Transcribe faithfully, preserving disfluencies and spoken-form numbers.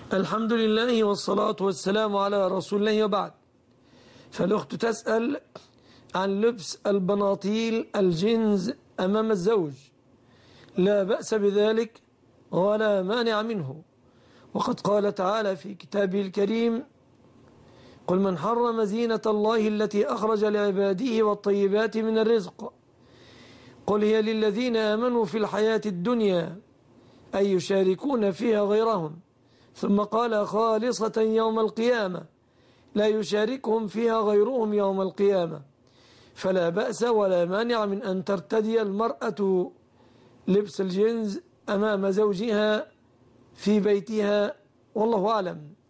الحمد لله والصلاة والسلام على رسول الله وبعد. فالأخت تسأل عن لبس البناطيل الجينز أمام الزوج. لا بأس بذلك ولا مانع منه، وقد قال تعالى في كتابه الكريم: قل من حرم زينة الله التي أخرج لعباده والطيبات من الرزق قل هي للذين آمنوا في الحياة الدنيا أي يشاركون فيها غيرهم، ثم قال خالصة يوم القيامة لا يشاركهم فيها غيرهم يوم القيامة. فلا بأس ولا مانع من أن ترتدي المرأة لبس الجينز أمام زوجها في بيتها، والله أعلم.